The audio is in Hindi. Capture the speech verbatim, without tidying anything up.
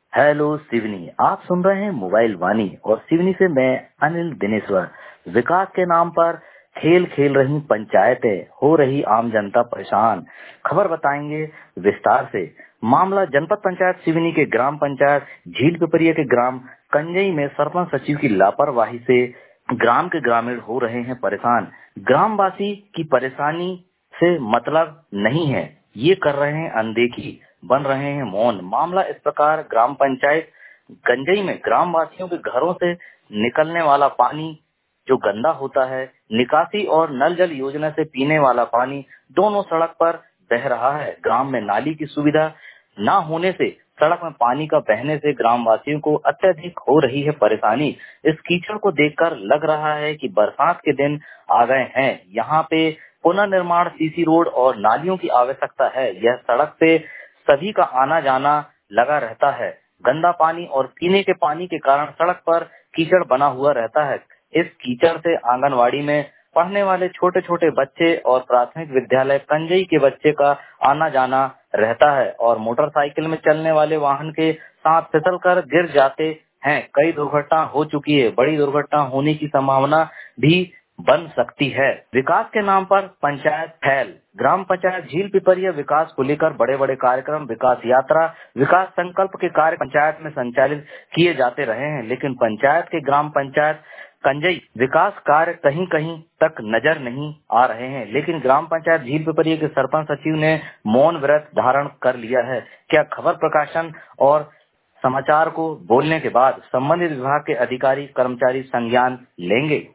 हेलो सिवनी, आप सुन रहे हैं मोबाइल वाणी और सिवनी से मैं अनिल दिनेश्वर। विकास के नाम पर खेल खेल रही पंचायतें, हो रही आम जनता परेशान। खबर बताएंगे विस्तार से। मामला जनपद पंचायत सिवनी के ग्राम पंचायत झील पिपरिया के ग्राम कंजई में सरपंच सचिव की लापरवाही से ग्राम के ग्रामीण हो रहे हैं परेशान। ग्रामवासी की परेशानी से मतलब नहीं है, ये कर रहे हैं अनदेखी, बन रहे हैं मौन। मामला इस प्रकार, ग्राम पंचायत गंजई में ग्रामवासियों के घरों से निकलने वाला पानी जो गंदा होता है, निकासी और नल जल योजना से पीने वाला पानी दोनों सड़क पर बह रहा है। ग्राम में नाली की सुविधा न होने से सड़क में पानी का बहने से ग्रामवासियों को अत्यधिक हो रही है परेशानी। इस कीचड़ को देखकर लग रहा है कि बरसात के दिन आ गए हैं। यहाँ पे पुनर्निर्माण, सीसी रोड और नालियों की आवश्यकता है। यह सड़क से सभी का आना जाना लगा रहता है। गंदा पानी और पीने के पानी के कारण सड़क पर कीचड़ बना हुआ रहता है। इस कीचड़ से आंगनवाड़ी में पढ़ने वाले छोटे छोटे बच्चे और प्राथमिक विद्यालय कंजई के बच्चे का आना जाना रहता है और मोटरसाइकिल में चलने वाले वाहन के साथ फिसल कर गिर जाते हैं। कई दुर्घटना हो चुकी है, बड़ी दुर्घटना होने की संभावना भी बन सकती है। विकास के नाम पर पंचायत फैल। ग्राम पंचायत झील पिपरिया विकास को लेकर बड़े बड़े कार्यक्रम, विकास यात्रा, विकास संकल्प के कार्य पंचायत में संचालित किए जाते रहे हैं, लेकिन पंचायत के ग्राम पंचायत कंजई विकास कार्य कहीं कहीं तक नजर नहीं आ रहे हैं। लेकिन ग्राम पंचायत झील पिपरिया के सरपंच सचिव ने मौन व्रत धारण कर लिया है। क्या खबर प्रकाशन और समाचार को बोलने के बाद संबंधित विभाग के अधिकारी कर्मचारी संज्ञान लेंगे?